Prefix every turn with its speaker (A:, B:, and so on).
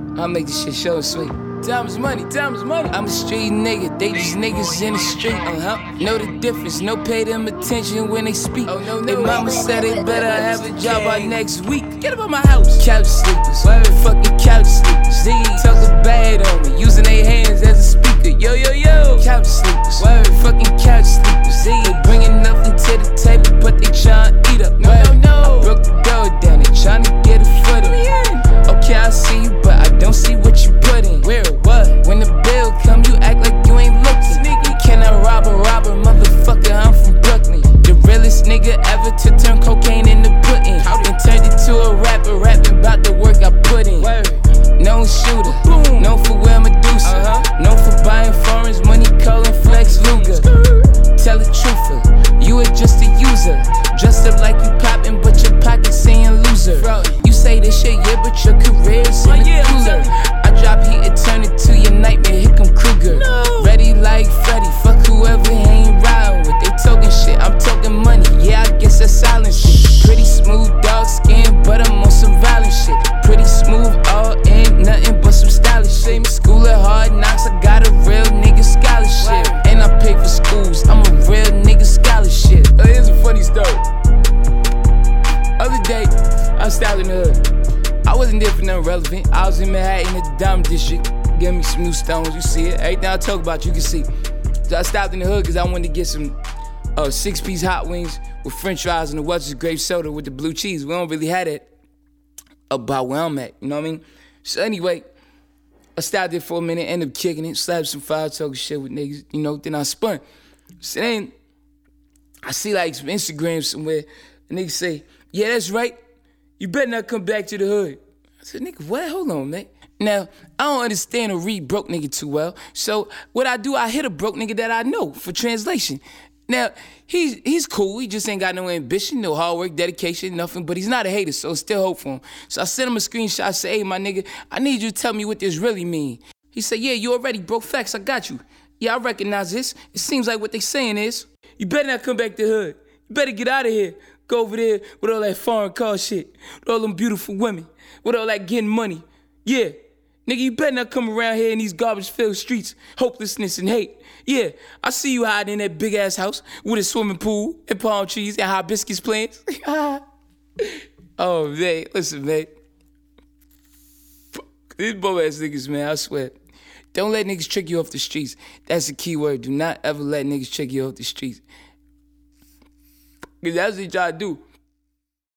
A: I'll make this shit short and sweet. Time is money, time is money. I'm a street nigga, they just niggas in the street. Know the difference, no pay them attention when they speak. They mama said they better have a job by next week. Get up on my house. Couch sleepers, fucking couch sleepers. Talking bad on me, using their hands as a speaker. Yo, yo, yo. Couch sleepers, fucking couch sleepers. They bringing nothing to the table, but they tryna eat up. No. I broke the door down, they tryna get a foot in. Okay, I see you, but I don't see what you put in. Where or what? When the bill come, you act like you ain't looking. You cannot rob a motherfucker, I'm from Brooklyn. The realest nigga ever to turn cocaine into pudding. Then turned it to a rapper, rapping about the work I put in. Known shooter, known for wearing Medusa. Known for buying foreigns, money calling Flex Luger. Tell the truth, you are just a user. Dressed up like you poppin', but your pockets saying loser. You say this shit, yeah, but your career's in the cooler. I drop heat and turn it to your nightmare, here come Kruger. Ready like Freddy, fuck whoever he ain't riding with. They talking shit, I'm talking money, yeah, I guess that's silent shit. Pretty smooth, dark skin, but I'm on some violent shit. Pretty smooth, all ain't nothing but some stylish shit. School of hard knocks, I got a real nigga scholarship. And I pay for schools, I'm a real nigga scholarship. Here's a funny story. Other day, I was out in the hood. I wasn't there for nothing relevant. I was in Manhattan at the Diamond District, getting me some new stones, you see it. Everything I talk about, you can see. So I stopped in the hood because I wanted to get some 6-piece hot wings with french fries and the Welch's grape soda with the blue cheese. We don't really have that about where I'm at, you know what I mean? So anyway, I stopped there for a minute, ended up kicking it, slapped some fire, talking shit with niggas, you know, then I spun. So then, I see like some Instagram somewhere, and niggas say, yeah, that's right, you better not come back to the hood. I said, nigga, what? Hold on, man. Now, I don't understand or read broke nigga too well, so what I do, I hit a broke nigga that I know for translation. Now, he's cool, he just ain't got no ambition, no hard work, dedication, nothing, but he's not a hater, so still hope for him. So I sent him a screenshot, I say, hey, my nigga, I need you to tell me what this really mean. He said, yeah, you already broke facts, I got you. Yeah, I recognize this. It seems like what they saying is, you better not come back to the hood. You better get out of here. Go over there with all that foreign car shit, with all them beautiful women, with all that getting money. Yeah. Nigga, you better not come around here in these garbage-filled streets, hopelessness and hate. Yeah, I see you hiding in that big-ass house with a swimming pool and palm trees and hibiscus plants. Oh, man, listen, man. These bum-ass niggas, man, I swear. Don't let niggas trick you off the streets. That's the key word. Do not ever let niggas trick you off the streets. Because that's what y'all do.